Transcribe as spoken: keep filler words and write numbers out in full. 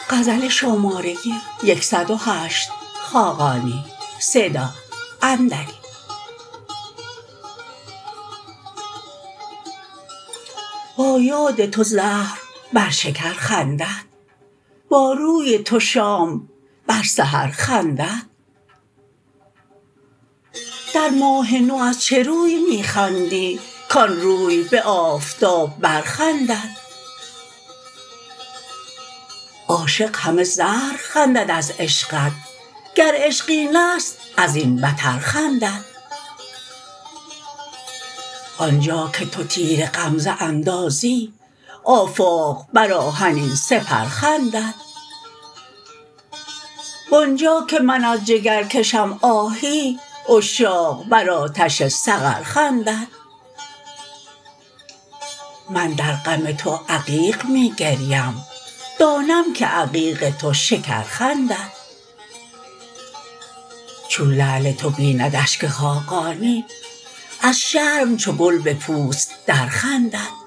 غزل شمارگی یکصد و هشت خاقانی صدا اندری. با یاد تو زهر بر شکر خندد، با روی تو شام بر سحر خندد. در ماه نو از چه روی می خندی کان روی به آفتاب برخندد. عاشق همه زهر خندد از عشقت، گر عشق اینست از این بتر خندد. آنجا که تو تیر غمزه اندازی آفاق بر آهنین سپر خندد. وآنجا که من از جگر کشم آهی عشاق بر آتش سقر خندد. من در غم تو عقیق می گریم، دانم که عقیق تو شکر خندد. چون لعل تو بیند اشک خاقانی از شرم چو گل به پوست در خندد.